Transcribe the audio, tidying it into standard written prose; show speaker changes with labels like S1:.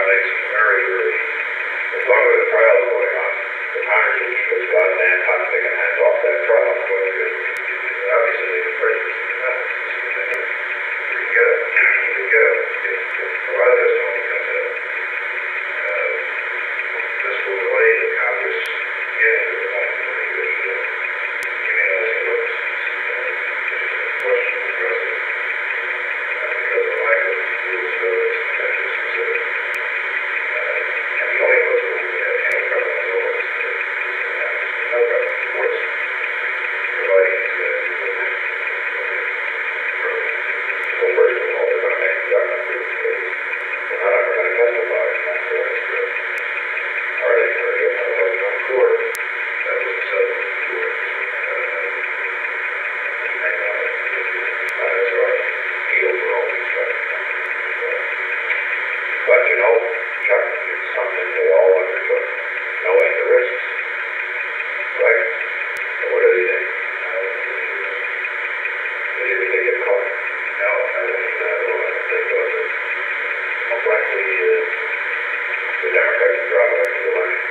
S1: running some very, very, as long as the trial is going on, the Congress will keep its goddamn hot taking hands off that trial. Obviously, they can prejudice the defendants. You can get a lot of testimony comes in. This will delay the Congress getting to the point where they could giving us witnesses. Question addresses because of lack of rules of evidence and country specific. And the only place where we can have any government laws is in Congress. No government courts providing these guys with witnesses. Well, first of all, they're going to make the government prove the case. They're not ever going to testify in that court. Are they going to be able to have it on court? That was the settlement of court. That's right. Heal for all these guys. But you know, Chuck, it's something they all undertook, knowing the risks. Right? So what do they think? They didn't think it caught. No, I don't think that at all. I think it was most likely the Democrats would drop back to the line.